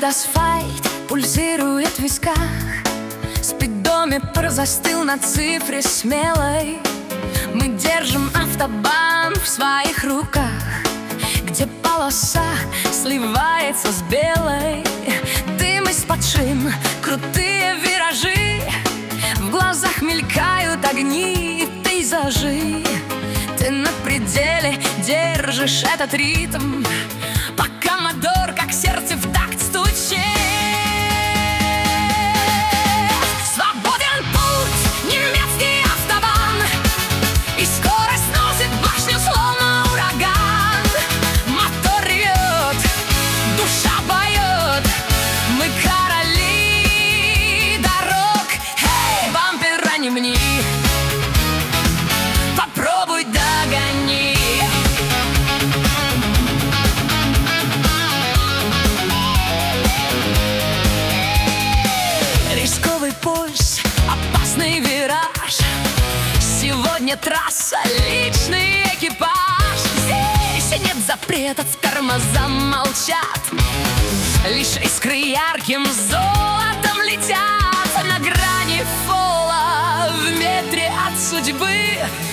асфальт пульсирует в висках. Спидометр застыл на цифре смелой. Мы держим автобан в своих руках, где полоса сливается с белой. Дым из-под шин, крутые виражи, в глазах мелькают огни и пейзажи. Ты на пределе держишь этот ритм, пока мотор, как сердце, в такт стучит. Свободен путь, немецкий автобан, и скорость носит башню, словно ураган. Мотор ревет, душа поет, мы короли дорог. Эй, бампера не мни, попробуй догони. Рисковый пульс, опасный вираж, сегодня трасса, личный экипаж. Здесь нет запретов, тормоза молчат, лишь искры ярким золотом летят. На грани фола, в метре от судьбы,